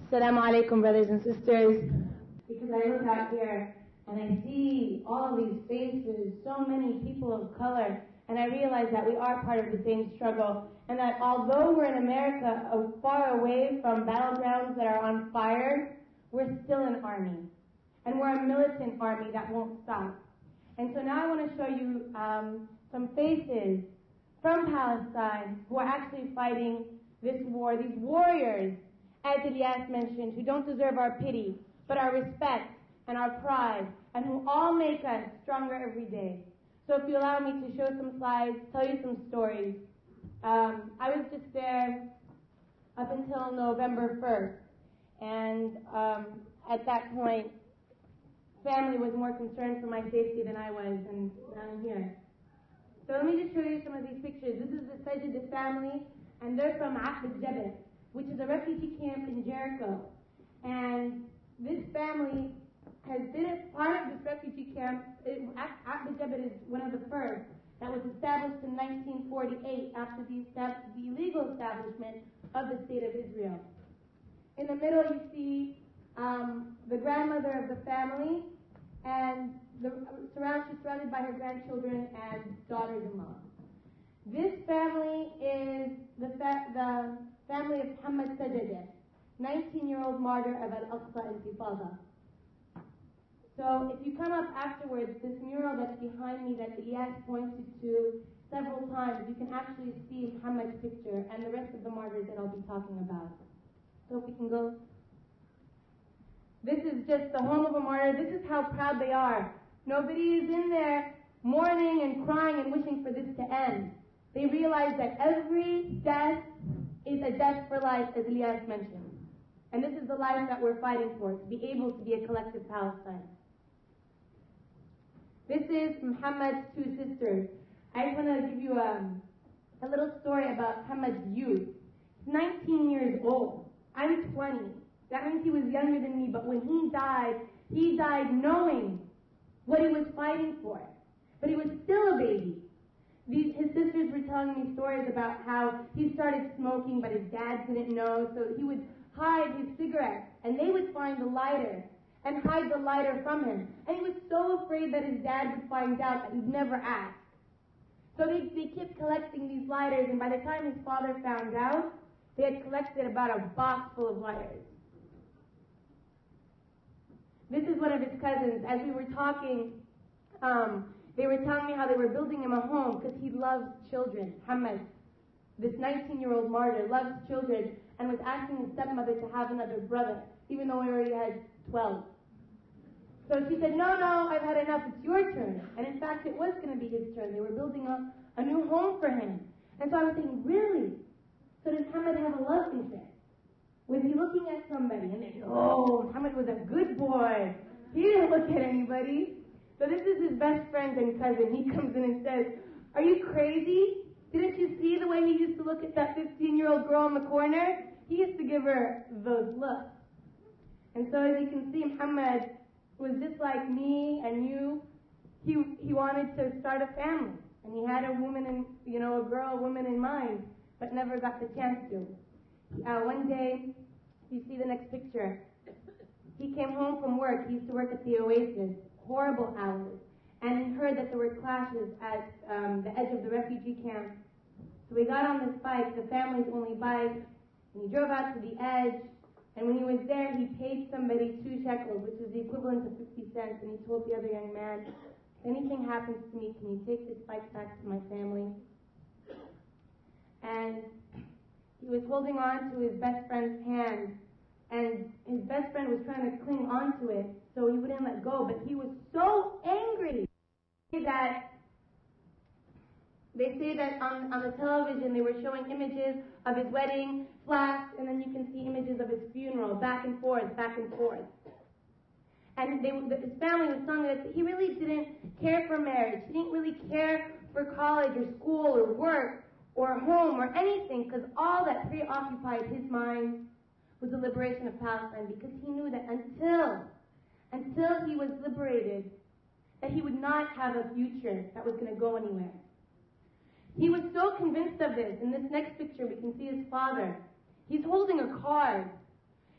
Assalamu alaikum, brothers and sisters. Because I look out here and I see all these faces, so many people of color, and I realize that we are part of the same struggle, and that although we're in America, far away from battlegrounds that are on fire, we're still an army. And we're a militant army that won't stop. And so now I want to show you some faces from Palestine who are actually fighting this war, these warriors, as Ilyas mentioned, who don't deserve our pity, but our respect and our pride, and who all make us stronger every day. So if you allow me to show some slides, tell you some stories. I was just there up until November 1st, and at that point, family was more concerned for my safety than I was, and I'm here. So let me just show you some of these pictures. This is the Sajid family, and they're from Ahmed Jabal, which is a refugee camp in Jericho. And this family has been a part of this refugee camp. Ahmed Jabal is one of the first that was established in 1948 after the illegal establishment of the State of Israel. In the middle you see the grandmother of the family, and she's surrounded by her grandchildren and daughters-in-law. This family is the family of Muhammad Sajid, 19-year-old martyr of Al-Aqsa Intifada. So if you come up afterwards, this mural that's behind me that Ilyas pointed to several times, you can actually see Muhammad's picture and the rest of the martyrs that I'll be talking about. So if we can go. This is just the home of a martyr. This is how proud they are. Nobody is in there mourning and crying and wishing for this to end. They realize that every death is a death for life, as Ilyas mentioned. And this is the life that we're fighting for, to be able to be a collective Palestine. This is Muhammad's two sisters. I just want to give you a little story about Muhammad's youth. He's 19 years old. I'm 20. That means he was younger than me, but when he died knowing what he was fighting for. But he was still a baby. His sisters were telling me stories about how he started smoking, but his dad didn't know, so he would hide his cigarettes, and they would find the lighter and hide the lighter from him. And he was so afraid that his dad would find out that he'd never ask. So they kept collecting these lighters, and by the time his father found out, they had collected about a box full of lighters. This is one of his cousins. As we were talking, they were telling me how they were building him a home because he loves children. Muhammad, this 19-year-old martyr, loves children and was asking his stepmother to have another brother, even though he already had 12. So she said, no, I've had enough, it's your turn. And in fact, it was going to be his turn. They were building a new home for him. And so I was thinking, really? So does Muhammad have a love interest? Was he looking at somebody? And they go, oh, Muhammad was a good boy. He didn't look at anybody. So this is his best friend and cousin. He comes in and says, are you crazy? Didn't you see the way he used to look at that 15-year-old girl in the corner? He used to give her those looks. And so as you can see, Muhammad was just like me and you. He wanted to start a family. And he had a woman a woman in mind, but never got the chance to. One day, you see the next picture. He came home from work. He used to work at the Oasis, horrible hours. And he heard that there were clashes at the edge of the refugee camp. So he got on this bike, the family's only bike, and he drove out to the edge. And when he was there, he paid somebody 2 shekels, which is the equivalent of 50 cents. And he told the other young man, if anything happens to me, can you take this bike back to my family? And he was holding on to his best friend's hand, and his best friend was trying to cling onto it so he wouldn't let go, but he was so angry that they say that on the television they were showing images of his wedding flashed, and then you can see images of his funeral, back and forth. And his family was telling me that he really didn't care for marriage. He didn't really care for college or school or work or home or anything, because all that preoccupied his mind was the liberation of Palestine, because he knew that until he was liberated, that he would not have a future that was going to go anywhere. He was so convinced of this. In this next picture, we can see his father. He's holding a card.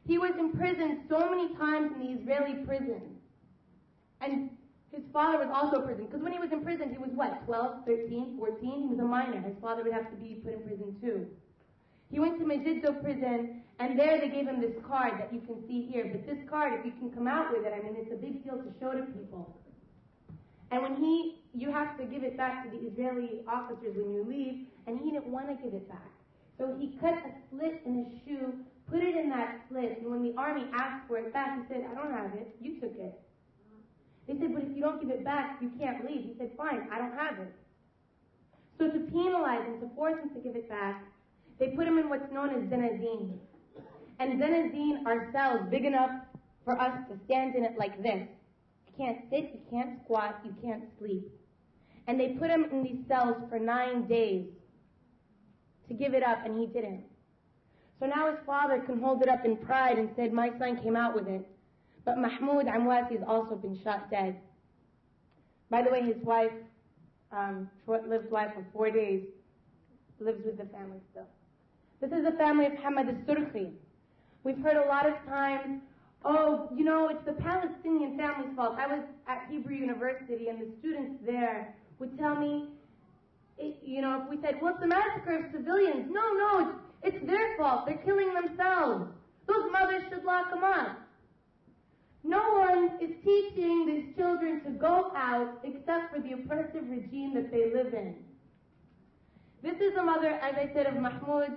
He was imprisoned so many times in the Israeli prison. And his father was also in prison. Because when he was in prison, he was what, 12, 13, 14? He was a minor. His father would have to be put in prison too. He went to Megiddo prison, and there they gave him this card that you can see here. But this card, if you can come out with it, I mean, it's a big deal to show to people. And when you have to give it back to the Israeli officers when you leave, and he didn't want to give it back. So he cut a slit in his shoe, put it in that slit, and when the army asked for it back, he said, I don't have it, you took it. They said, but if you don't give it back, you can't leave. He said, fine, I don't have it. So to penalize him, to force him to give it back, they put him in what's known as zenazin. And zenazin are cells big enough for us to stand in it like this. You can't sit, you can't squat, you can't sleep. And they put him in these cells for 9 days to give it up, and he didn't. So now his father can hold it up in pride and said, my son came out with it. But Mahmoud Amwasi has also been shot dead. By the way, his wife, short-lived wife of 4 days, lives with the family still. This is the family of Hamad al-Surkhi. We've heard a lot of times, oh, you know, it's the Palestinian family's fault. I was at Hebrew University, and the students there would tell me, you know, if we said, well, it's the massacre of civilians. No, it's their fault. They're killing themselves. Those mothers should lock them up. No one is teaching these children to go out except for the oppressive regime that they live in. This is the mother, as I said, of Muhammad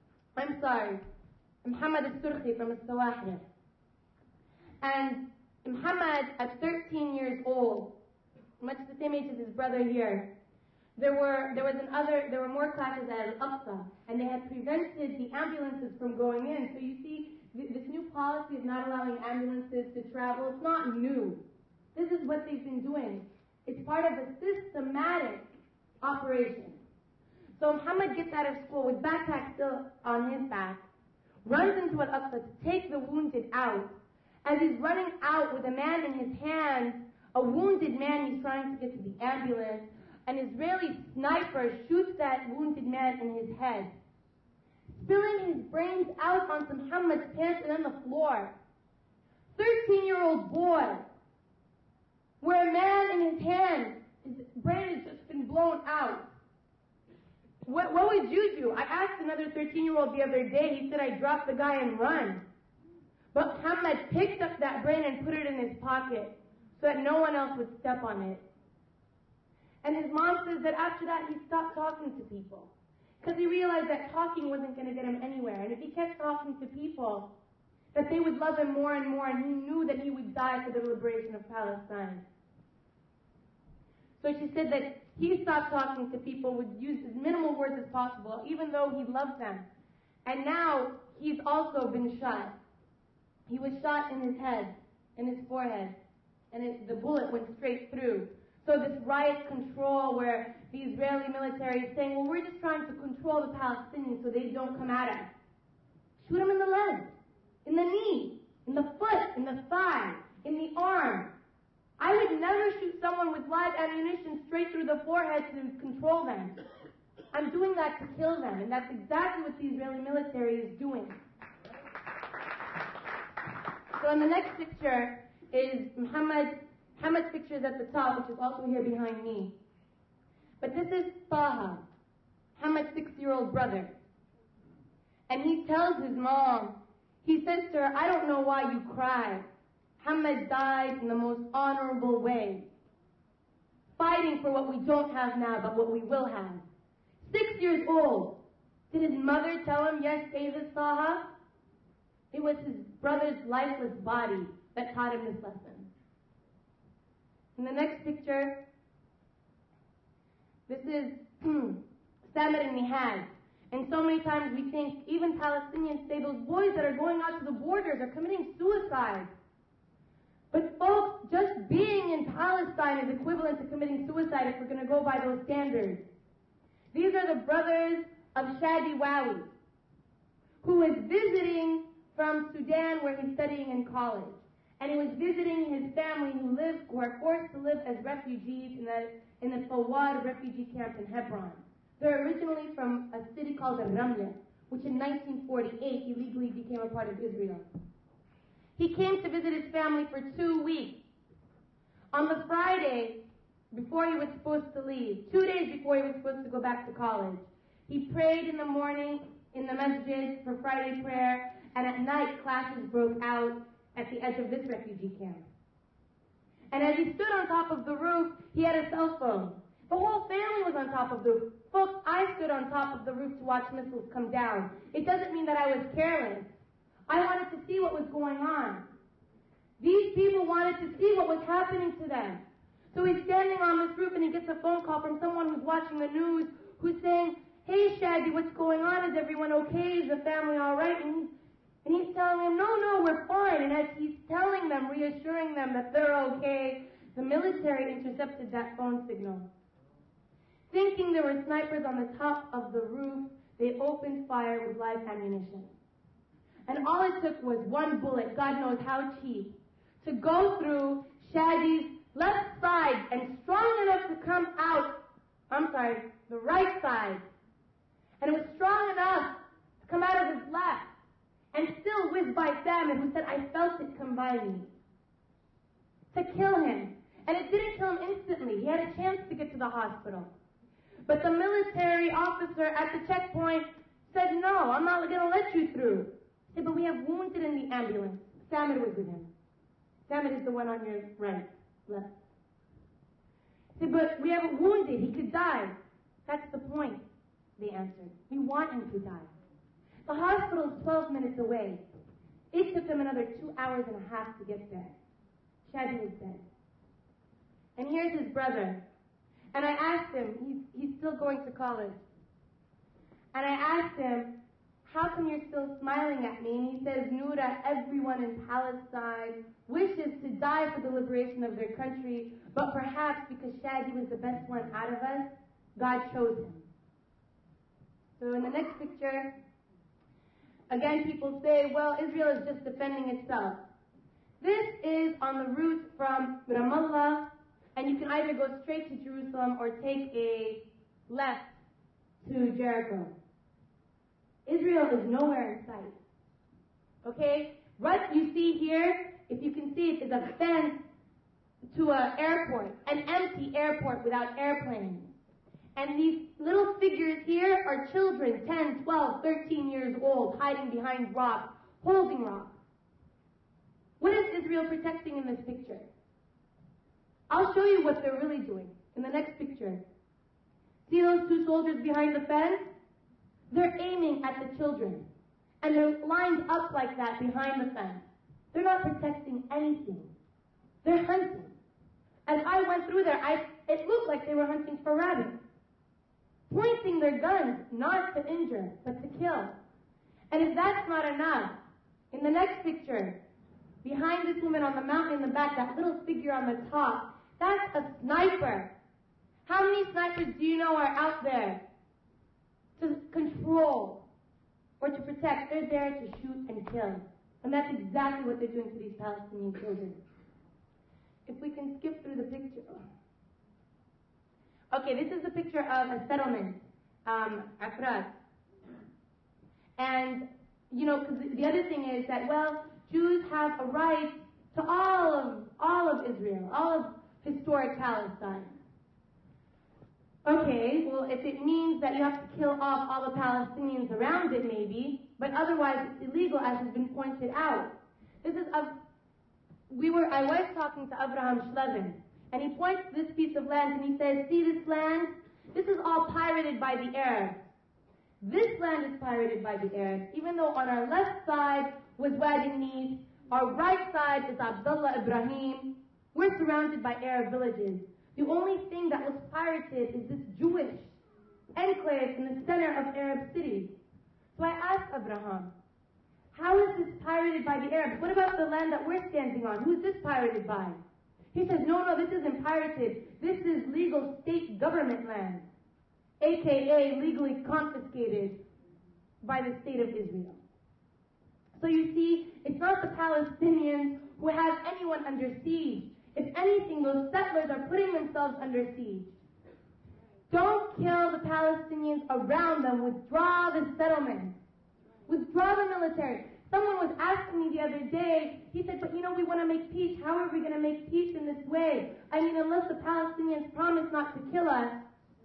al-Surkhi from al-Sawahir. And Muhammad, at 13 years old, much the same age as his brother here, there were more classes at Al-Aqsa, and they had prevented the ambulances from going in. So you see, this new policy of not allowing ambulances to travel, it's not new. This is what they've been doing. It's part of a systematic operation. So Muhammad gets out of school with backpack still on his back, runs into Al-Aqsa to take the wounded out. As he's running out with a man in his hands, a wounded man, he's trying to get to the ambulance, an Israeli sniper shoots that wounded man in his head, spilling his brains out onto Muhammad's pants and on the floor. 13-year-old boy, where a man in his hand, his brain has just been blown out. What would you do? I asked another 13-year-old the other day, he said, I'd drop the guy and run. But Muhammad picked up that brain and put it in his pocket so that no one else would step on it. And his mom says that after that he stopped talking to people because he realized that talking wasn't going to get him anywhere. And if he kept talking to people, that they would love him more and more, and he knew that he would die for the liberation of Palestine. So she said that he stopped talking to people, would use as minimal words as possible, even though he loved them. And now he's also been shot. He was shot in his head, in his forehead, and the bullet went straight through. So this riot control where the Israeli military is saying, well, we're just trying to control the Palestinians so they don't come at us. Shoot them in the leg, in the knee, in the foot, in the thigh, in the arm. I would never shoot someone with live ammunition straight through the forehead to control them. I'm doing that to kill them, and that's exactly what the Israeli military is doing. So in the next picture is Muhammad's picture is at the top, which is also here behind me. But this is Taha, Muhammad's 6-year-old brother. And he tells his mom, he says to her, I don't know why you cry. Muhammad died in the most honorable way, fighting for what we don't have now, but what we will have. 6 years old. Did his mother tell him, yes, say this, Taha? It was his brother's lifeless body that taught him this lesson. In the next picture, this is Samir and Nihad. And so many times we think, even Palestinians say, those boys that are going out to the borders are committing suicide. But folks, just being in Palestine is equivalent to committing suicide if we're going to go by those standards. These are the brothers of Shadi Wawi, who is visiting from Sudan where he's studying in college. And he was visiting his family who are forced to live as refugees in the Fawad refugee camp in Hebron. They're originally from a city called Ramla, which in 1948 illegally became a part of Israel. He came to visit his family for 2 weeks. On the Friday, before he was supposed to leave, 2 days before he was supposed to go back to college, he prayed in the morning in the masjid for Friday prayer, and at night classes broke out at the edge of this refugee camp. And as he stood on top of the roof, he had a cell phone. The whole family was on top of the roof. Folks, I stood on top of the roof to watch missiles come down. It doesn't mean that I was careless. I wanted to see what was going on. These people wanted to see what was happening to them. So he's standing on this roof and he gets a phone call from someone who's watching the news who's saying, "Hey, Shaggy, what's going on? Is everyone okay? Is the family all right?" And he's telling them, no, we're fine. And as he's telling them, reassuring them that they're okay, the military intercepted that phone signal. Thinking there were snipers on the top of the roof, they opened fire with live ammunition. And all it took was one bullet, God knows how cheap, to go through Shaggy's left side and strong enough to come out, the right side. And it was strong enough to come out of his left and still whiz by Salman, who said, "I felt it come by me," to kill him. And it didn't kill him instantly. He had a chance to get to the hospital. But the military officer at the checkpoint said, "No, I'm not going to let you through." He said, "But we have wounded in the ambulance." Samad was with him. Samad is the one on your left. He said, "But we have a wounded. He could die." "That's the point," they answered. "We want him to die." The hospital is 12 minutes away. It took them another 2 hours and a half to get there. Shadi was dead. And here's his brother. And I asked him, he's still going to college. And I asked him, "How come you're still smiling at me?" And he says, "Noura, everyone in Palestine wishes to die for the liberation of their country, but perhaps because Shadi was the best one out of us, God chose him." So in the next picture, again, people say, well, Israel is just defending itself. This is on the route from Ramallah, and you can either go straight to Jerusalem or take a left to Jericho. Israel is nowhere in sight. Okay? What you see here, if you can see it, is a fence to an airport, an empty airport without airplanes. And these little figures here are children, 10, 12, 13 years old, hiding behind rocks, holding rocks. What is Israel protecting in this picture? I'll show you what they're really doing in the next picture. See those two soldiers behind the fence? They're aiming at the children. And they're lined up like that behind the fence. They're not protecting anything. They're hunting. As I went through there, it looked like they were hunting for rabbits. Pointing their guns, not to injure, but to kill. And if that's not enough, in the next picture, behind this woman on the mountain in the back, that little figure on the top, that's a sniper. How many snipers do you know are out there to control or to protect? They're there to shoot and kill. And that's exactly what they're doing to these Palestinian children. If we can skip through the picture. Okay, this is a picture of a settlement, Afrad. And, because the other thing is that, well, Jews have a right to all of Israel, all of historic Palestine. Okay, well, if it means that you have to kill off all the Palestinians around it, maybe, but otherwise it's illegal, as has been pointed out. I was talking to Abraham Schlevin, and he points to this piece of land and he says, "See this land? This is all pirated by the Arabs. This land is pirated by the Arabs, even though on our left side was Wadi Nis, our right side is Abdullah Ibrahim. We're surrounded by Arab villages. The only thing that was pirated is this Jewish enclave in the center of Arab cities." So I asked Abraham, how is this pirated by the Arabs? What about the land that we're standing on? Who's this pirated by? He says, no, this isn't pirated. This is legal state government land, aka legally confiscated by the state of Israel. So you see, it's not the Palestinians who have anyone under siege. If anything, those settlers are putting themselves under siege. Don't kill the Palestinians around them. Withdraw the settlements. Withdraw the military. Someone was asking me the other day, he said, but we want to make peace. How are we going to make peace in this way? I mean, unless the Palestinians promise not to kill us.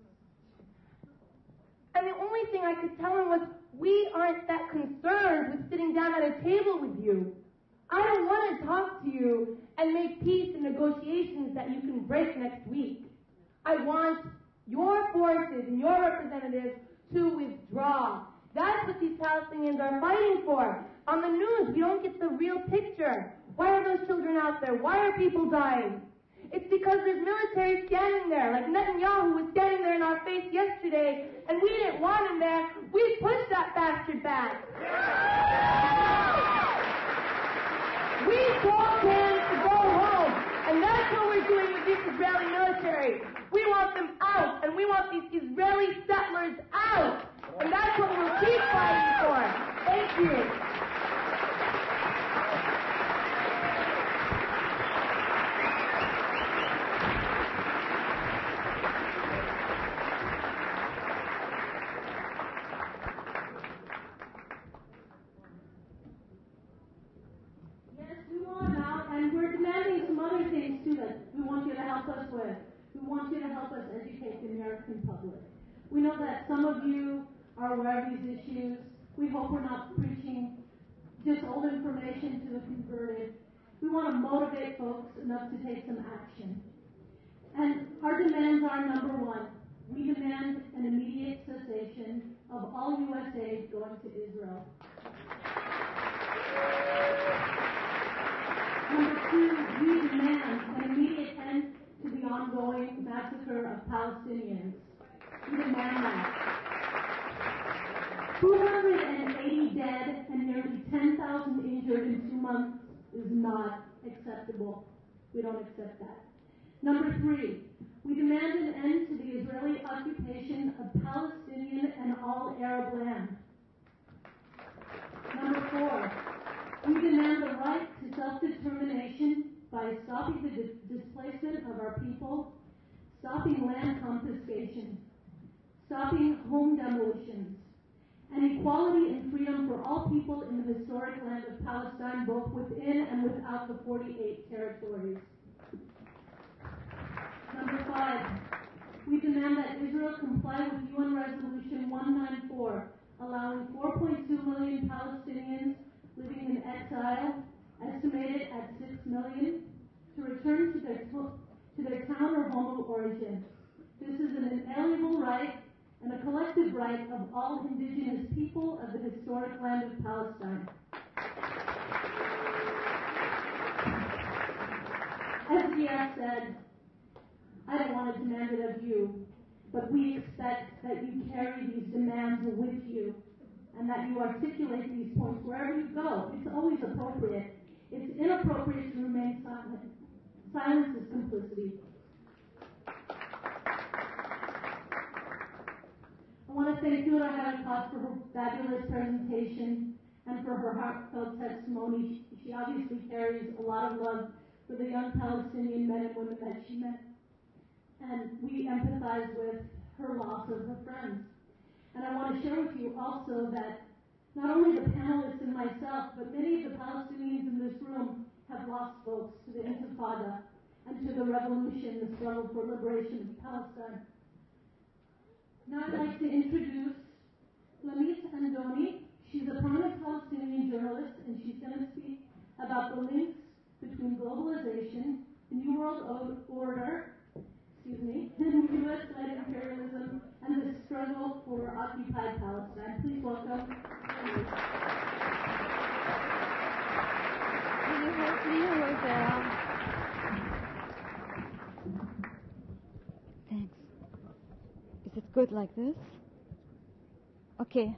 And the only thing I could tell him was, we aren't that concerned with sitting down at a table with you. I don't want to talk to you and make peace and negotiations that you can break next week. I want your forces and your representatives to withdraw. That's what these Palestinians are fighting for. On the news, we don't get the real picture. Why are those children out there? Why are people dying? It's because there's military standing there, like Netanyahu was standing there in our face yesterday, and we didn't want him there. We pushed that bastard back. We told him to go home, and that's what we're doing with this Israeli military. We want them out, and we want these Israeli settlers out, and that's what we'll keep fighting for. Thank you. Educate the American public. We know that some of you are aware of these issues. We hope we're not preaching just old information to the converted. We want to motivate folks enough to take some action. And our demands are, number one, we demand an immediate cessation of all U.S. aid going to Israel. Number two, we demand an immediate end to the ongoing massacre of Palestinians. We demand that. 280 dead and nearly 10,000 injured in 2 months is not acceptable. We don't accept that. Number three, we demand an end to the Israeli occupation of Palestinian and all Arab land. Number four, we demand the right to self-determination by stopping the displacement of our people, stopping land confiscation, stopping home demolitions, and equality and freedom for all people in the historic land of Palestine, both within and without the 48 territories. Number five, we demand that Israel comply with UN Resolution 194, allowing 4.2 million Palestinians living in exile, estimated at 6 million, to return to their town or home of origin. This is an inalienable right and a collective right of all indigenous people of the historic land of Palestine. As Ziad said, I don't want to demand it of you, but we expect that you carry these demands with you and that you articulate these points wherever you go. It's always appropriate. It's inappropriate to remain silent. Silence is complicity. I want to thank Noura Harakat for her fabulous presentation and for her heartfelt testimony. She obviously carries a lot of love for the young Palestinian men and women that she met. And we empathize with her loss of her friends. And I want to share with you also that not only the panelists and myself, but many of the Palestinians in this room have lost folks to the Intifada and to the revolution, the struggle for liberation of Palestine. Now I'd like to introduce Lamit Andoni. She's a prominent Palestinian journalist, and she's going to speak about the links between globalization, the New World Order, U.S.-led imperialism, and the struggle for occupied Palestine. Please welcome. Can you help me with Thanks. Is it good like this? Okay.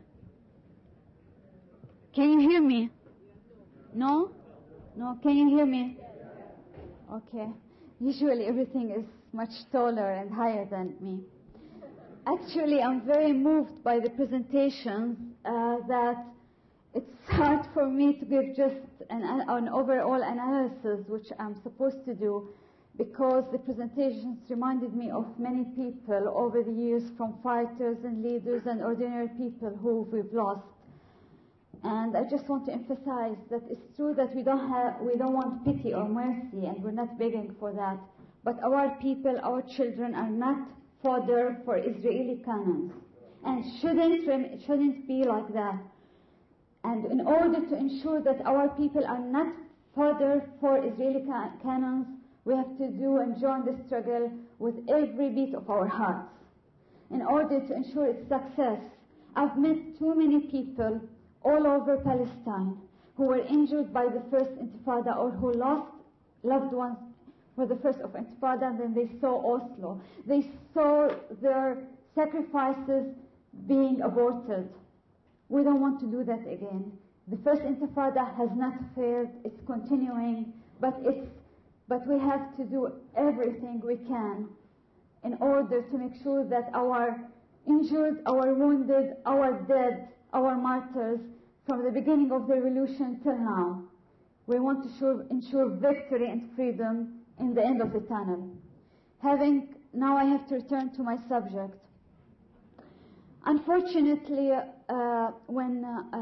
Can you hear me? No? No, can you hear me? Okay. Usually everything is much taller and higher than me. Actually, I'm very moved by the presentation that it's hard for me to give just an overall analysis, which I'm supposed to do, because the presentations reminded me of many people over the years, from fighters and leaders and ordinary people who we've lost. And I just want to emphasize that it's true that we don't want pity or mercy, and we're not begging for that. But our people, our children, are not fodder for Israeli cannons, and shouldn't be like that. And in order to ensure that our people are not fodder for Israeli cannons, we have to do and join the struggle with every beat of our hearts. In order to ensure its success, I've met too many people all over Palestine who were injured by the first Intifada or who lost loved ones for the first of Intifada, and then they saw Oslo. They saw their sacrifices being aborted. We don't want to do that again. The first Intifada has not failed. It's continuing, but we have to do everything we can in order to make sure that our injured, our wounded, our dead, our martyrs, from the beginning of the revolution till now, we want to ensure victory and freedom in the end of the tunnel. Now I have to return to my subject. Unfortunately, when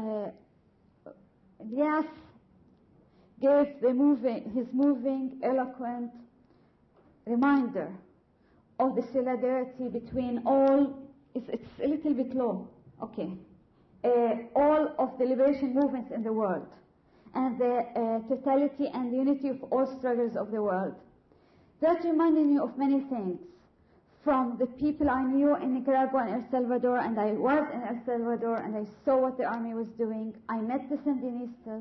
Ilyas gave his moving, eloquent reminder of the solidarity between all, it's a little bit low, okay, all of the liberation movements in the world, and the totality and unity of all struggles of the world. That reminded me of many things, from the people I knew in Nicaragua and El Salvador, and I was in El Salvador, and I saw what the army was doing. I met the Sandinistas,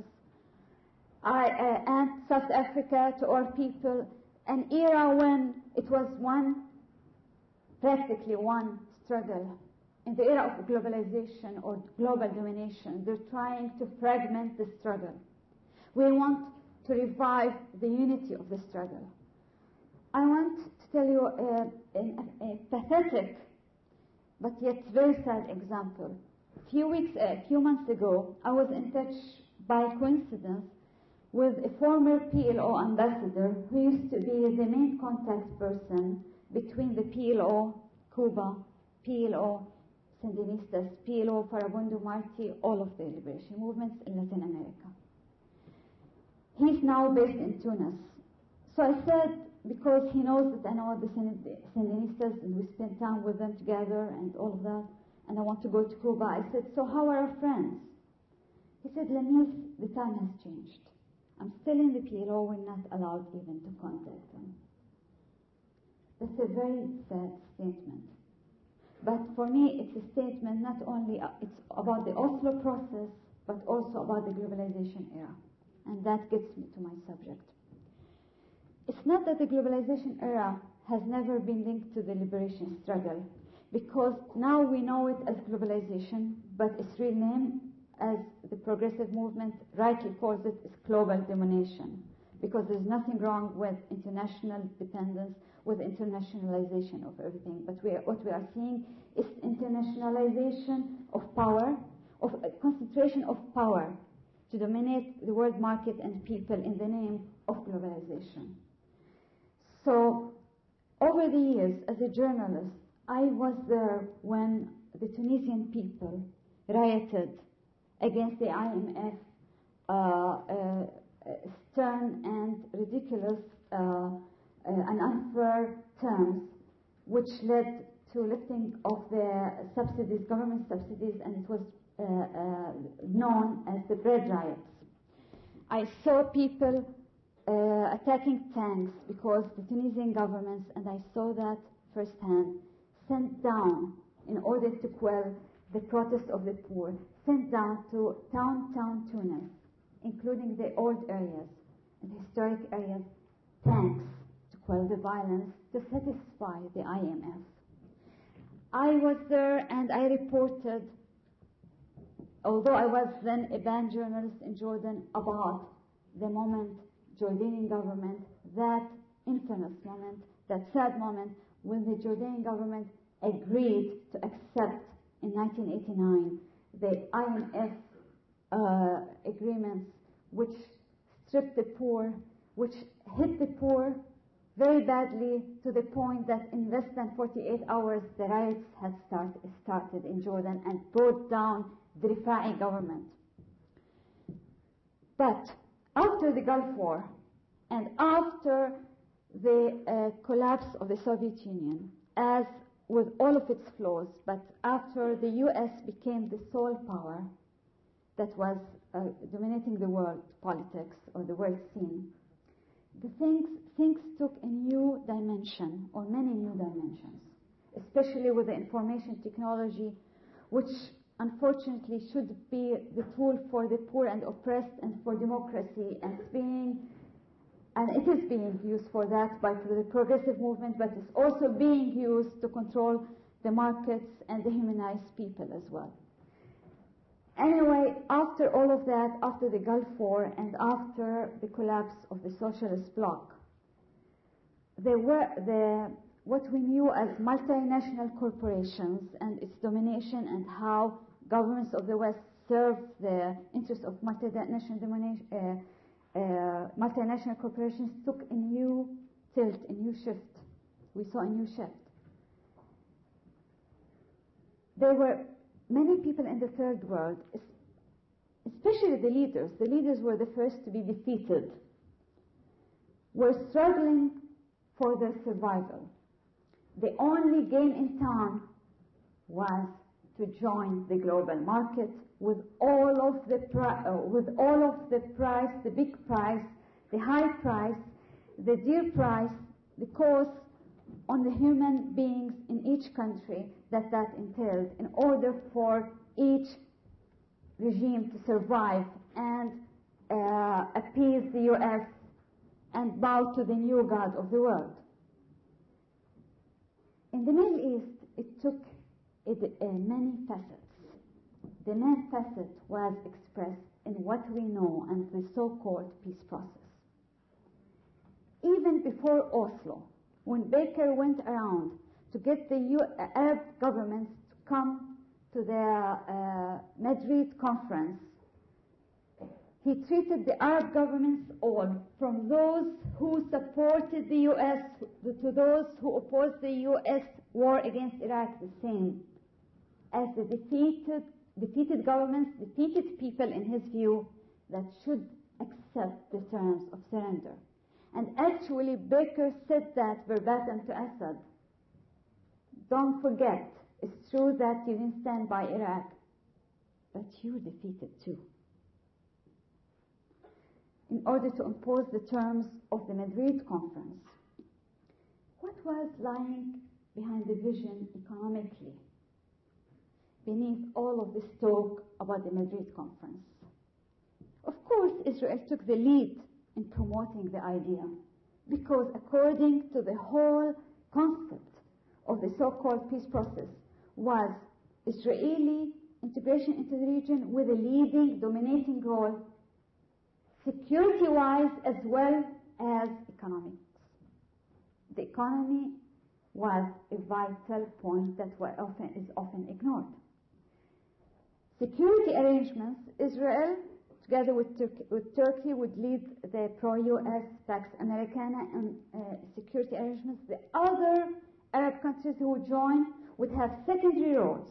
and South Africa, to our people, an era when it was practically one struggle. In the era of globalization or global domination, they're trying to fragment the struggle. We want to revive the unity of the struggle. I want to tell you a pathetic but yet very sad example. A few months ago, I was in touch by coincidence with a former PLO ambassador who used to be the main contact person between the PLO, Cuba, PLO, Sandinistas, PLO, Farabundo Marti, all of the liberation movements in Latin America. He's now based in Tunis. So I said, because he knows that I know the Sandinistas and we spend time with them together and all of that, and I want to go to Cuba, I said, so how are our friends? He said, Lamis, the time has changed. I'm still in the PLO, we're not allowed even to contact them. That's a very sad statement. But for me, it's a statement not only, it's about the Oslo process, but also about the globalization era. And that gets me to my subject. It's not that the globalization era has never been linked to the liberation struggle, because now we know it as globalization, but its real name, as the progressive movement rightly calls it, is global domination, because there's nothing wrong with international dependence, with internationalization of everything. But what we are seeing is internationalization of power, of concentration of power to dominate the world market and people in the name of globalization. So, over the years, as a journalist, I was there when the Tunisian people rioted against the IMF stern and ridiculous and unfair terms, which led to lifting of the subsidies, government subsidies, and it was known as the bread riots. I saw people attacking tanks because the Tunisian governments, and I saw that firsthand, sent down, in order to quell the protest of the poor, sent down to downtown Tunis, including the old areas and historic areas, tanks to quell the violence, to satisfy the IMF. I was there and I reported, although I was then a banned journalist in Jordan, about the moment Jordanian government, that infamous moment, that sad moment, when the Jordanian government agreed to accept in 1989 the IMF agreements, which stripped the poor, which hit the poor very badly, to the point that in less than 48 hours the riots had started in Jordan and brought down the Rifa'i government. But after the Gulf War and after the collapse of the Soviet Union, as with all of its flaws, but after the US became the sole power that was dominating the world politics or the world scene, things took a new dimension, or many new dimensions, especially with the information technology, which unfortunately should be the tool for the poor and oppressed and for democracy, and it is being used for that by the progressive movement, but it's also being used to control the markets and dehumanize people as well. Anyway, after all of that, after the Gulf War and after the collapse of the socialist bloc, there were what we knew as multinational corporations and its domination, and how governments of the West served the interests of multinational corporations took a new tilt, a new shift. We saw a new shift. There were many people in the third world, especially the leaders were the first to be defeated, were struggling for their survival. The only game in town was to join the global market with all of the price, the big price, the high price, the dear price, the cost on the human beings in each country that entailed, in order for each regime to survive and appease the US and bow to the new god of the world. In the Middle East, it took many facets. The main facet was expressed in what we know as the so-called peace process. Even before Oslo, when Baker went around to get the Arab governments to come to the Madrid conference, he treated the Arab governments all, from those who supported the US to those who opposed the US war against Iraq, the same, as the defeated governments, defeated people in his view, that should accept the terms of surrender. And actually Baker said that verbatim to Assad. Don't forget, it's true that you didn't stand by Iraq, but you were defeated too. In order to impose the terms of the Madrid conference. What was lying behind the vision economically, beneath all of this talk about the Madrid conference? Of course, Israel took the lead in promoting the idea, because according to the whole concept of the so-called peace process was Israeli integration into the region with a leading, dominating role, security-wise as well as economics. The economy was a vital point that is often ignored. Security arrangements, Israel, together with Turkey, would lead the pro-US Pax Americana and security arrangements. The other Arab countries who would join would have secondary roles.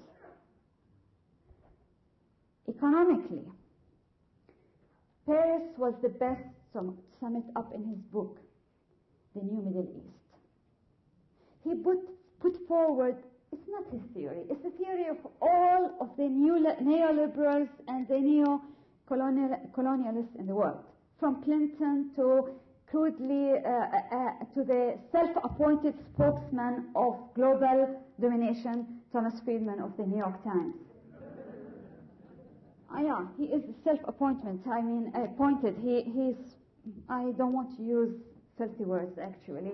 Economically, Peres was the best to sum it up in his book, The New Middle East. He put forward, it's not his theory, it's the theory of all of the neoliberals and the neo-colonialists in the world, from Clinton to crudely to the self-appointed spokesman of global domination, Thomas Friedman of the New York Times. Yeah, he is self-appointed. Appointed. He's. I don't want to use filthy words, actually.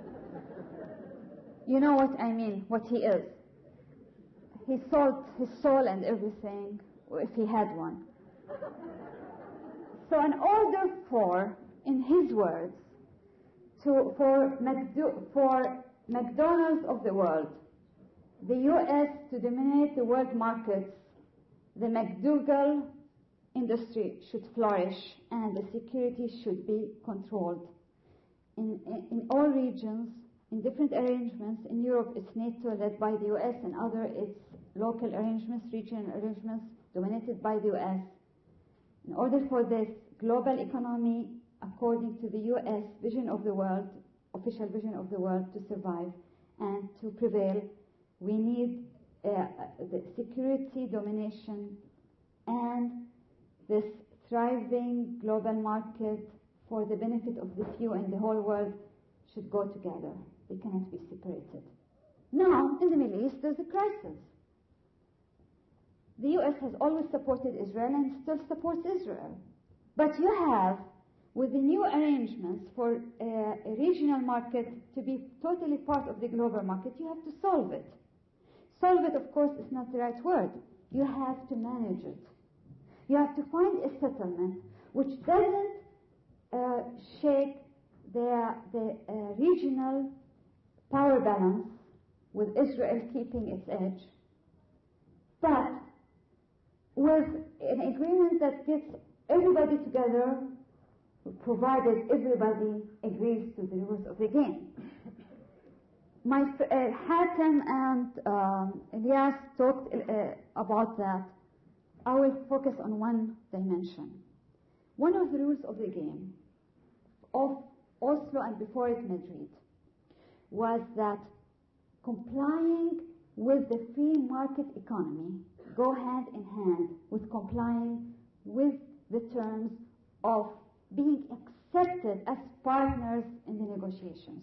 You know what I mean, what he is. He sold his soul and everything, if he had one. So in order for, in his words, for McDonald's of the world, the US to dominate the world markets, the McDougall industry should flourish and the security should be controlled. In all regions, in different arrangements, in Europe it's NATO led by the US, and other it's local arrangements, regional arrangements dominated by the US. In order for this, global economy according to the U.S. vision of the world, official vision of the world, to survive and to prevail. We need the security, domination, and this thriving global market for the benefit of the few in the whole world should go together. They cannot be separated. Now, in the Middle East, there's a crisis. The U.S. has always supported Israel and still supports Israel. But you have, with the new arrangements for a regional market to be totally part of the global market, you have to solve it. Solve it, of course, is not the right word. You have to manage it. You have to find a settlement which doesn't shake the regional power balance, with Israel keeping its edge, but with an agreement that gets everybody together, provided everybody agrees to the rules of the game. Hatem and Elias talked about that. I will focus on one dimension. One of the rules of the game of Oslo and before it Madrid was that complying with the free market economy go hand in hand with complying with the terms of being accepted as partners in the negotiations.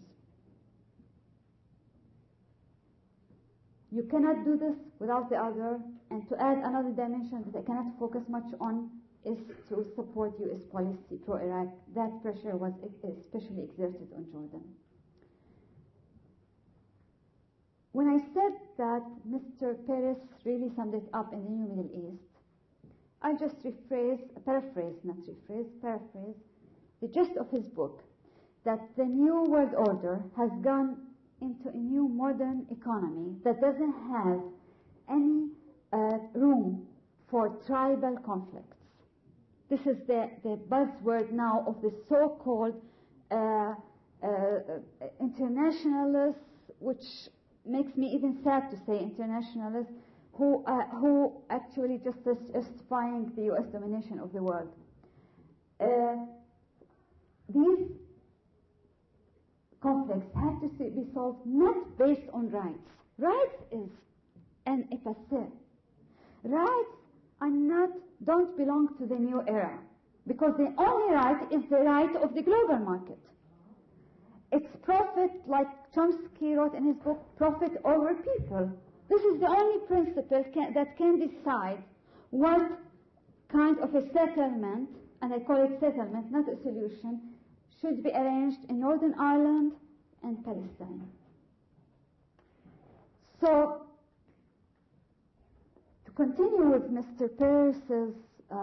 You cannot do this without the other, and to add another dimension that I cannot focus much on is to support U.S. policy pro-Iraq. That pressure was especially exerted on Jordan. When I said that Mr. Peres really summed it up in the New Middle East, I just paraphrase the gist of his book, that the new world order has gone into a new modern economy that doesn't have any room for tribal conflicts. This is the buzzword now of the so-called internationalists, which makes me even sad to say internationalists, who actually just justifying the U.S. domination of the world. These conflicts have to be solved not based on rights. Rights is an épaisseur. Rights don't belong to the new era, because the only right is the right of the global market. It's profit, like Chomsky wrote in his book, profit over people. This is the only principle that can decide what kind of a settlement, and I call it settlement, not a solution, should be arranged in Northern Ireland and Palestine. So, to continue with Mr. Peres's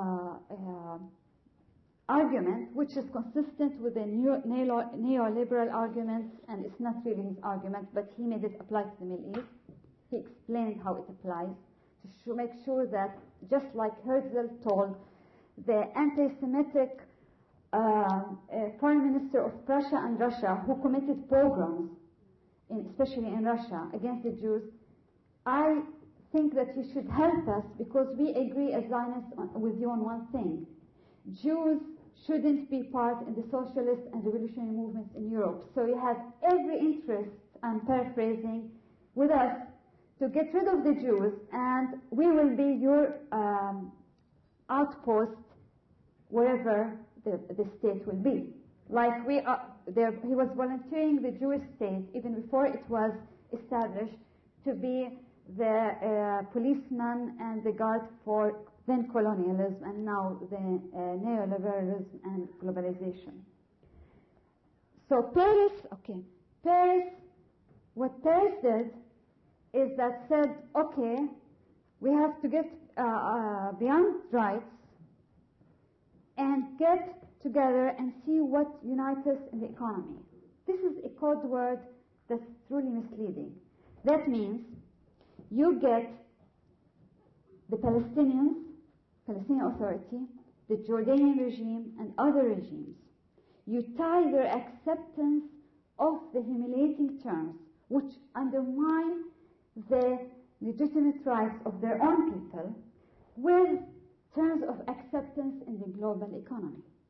argument, which is consistent with the neoliberal argument, and it's not really his argument, but he made it apply to the Middle East. He explained how it applies to make sure that, just like Herzl told the anti-Semitic foreign minister of Prussia and Russia, who committed pogroms, especially in Russia, against the Jews, I think that you should help us because we agree as Zionists with you on one thing. Jews shouldn't be part in the socialist and revolutionary movements in Europe. So you have every interest, I'm paraphrasing, with us to get rid of the Jews, and we will be your outpost wherever the state will be. Like we are there, he was volunteering the Jewish state even before it was established to be the policeman and the guard for then colonialism and now the neoliberalism and globalization. So what Peres did is that said, okay, we have to get beyond rights and get together and see what unites us in the economy. This is a code word that's truly misleading. That means you get the Palestinian Authority, the Jordanian regime, and other regimes. You tie their acceptance of the humiliating terms, which undermine the legitimate rights of their own people, with terms of acceptance in the global economy.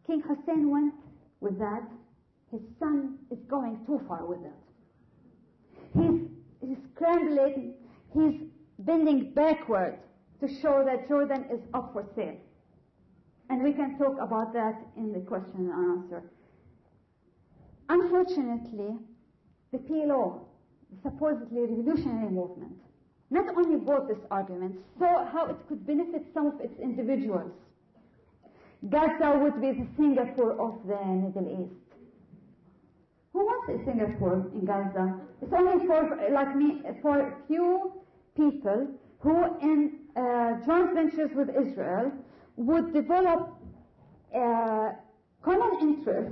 King Hussein went with that. His son is going too far with that. He's scrambling, he's bending backward to show that Jordan is up for sale. And we can talk about that in the question and answer. Unfortunately, the PLO, the supposedly revolutionary movement, not only bought this argument, saw how it could benefit some of its individuals. Gaza would be the Singapore of the Middle East. Who wants a Singapore in Gaza? It's only for, like me, for few people who, in joint ventures with Israel, would develop common interest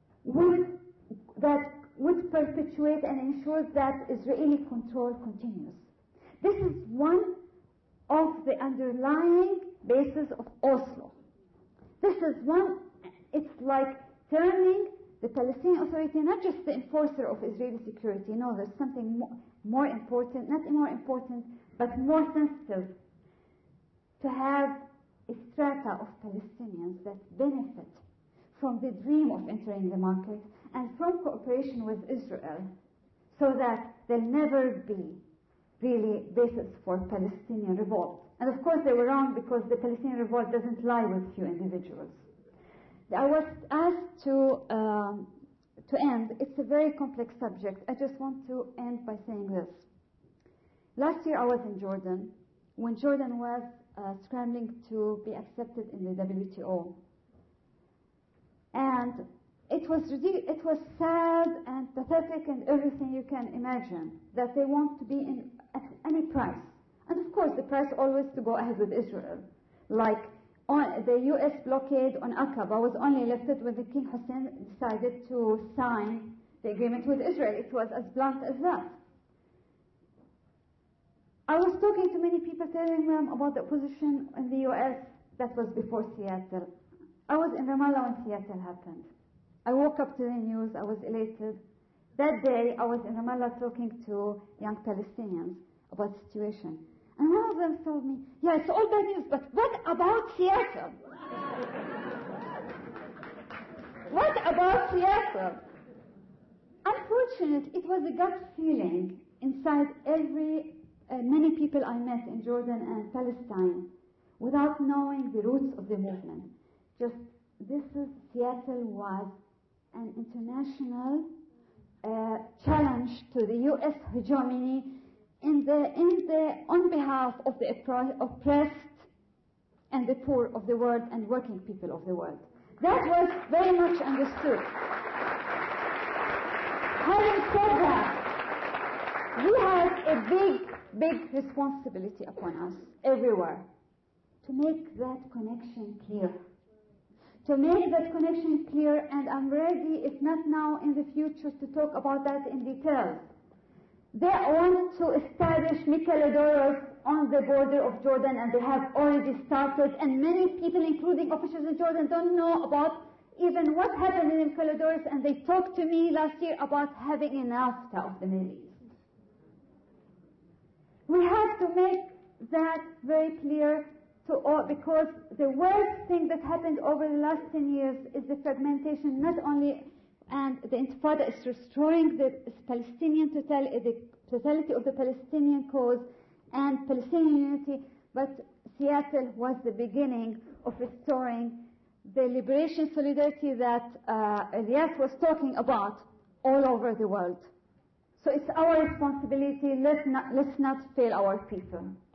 that would perpetuate and ensure that Israeli control continues. This is one of the underlying bases of Oslo. This is one, it's like turning the Palestinian Authority, not just the enforcer of Israeli security, no, there's something more important, not more important, but more sensitive, to have a strata of Palestinians that benefit from the dream of entering the market and from cooperation with Israel, so that there'll never be really basis for Palestinian revolt. And of course they were wrong, because the Palestinian revolt doesn't lie with few individuals. I was asked to end. It's a very complex subject. I just want to end by saying this. Last year I was in Jordan, when Jordan was scrambling to be accepted in the WTO. And it was sad and pathetic and everything you can imagine, that they want to be in at any price. And of course the price always to go ahead with Israel. Like on the US blockade on Aqaba was only lifted when the King Hussein decided to sign the agreement with Israel. It was as blunt as that. I was talking to many people, telling them about the opposition in the US. That was before Seattle. I was in Ramallah when Seattle happened. I woke up to the news, I was elated. That day I was in Ramallah talking to young Palestinians about the situation. And one of them told me, yeah, it's all bad news, but what about Seattle? What about Seattle? Unfortunately, it was a gut feeling inside many people I met in Jordan and Palestine, without knowing the roots of the movement. Seattle was an international challenge to the U.S. hegemony on behalf of the oppressed and the poor of the world and working people of the world. That was very much understood. Having said that, we have a big responsibility upon us everywhere to make that connection clear. And I'm ready, if not now, in the future, to talk about that in detail. They want to establish Michaelodoros on the border of Jordan, and they have already started, and many people, including officials in Jordan, don't know about even what happened in Michaelodoros, and they talked to me last year about having a NAFTA of the Middle East. We have to make that very clear to all, because the worst thing that happened over the last 10 years is the fragmentation, not only, and the Intifada is restoring the Palestinian the totality of the Palestinian cause and Palestinian unity, but Seattle was the beginning of restoring the liberation solidarity that Elias was talking about all over the world. So it's our responsibility. Let's not fail our people.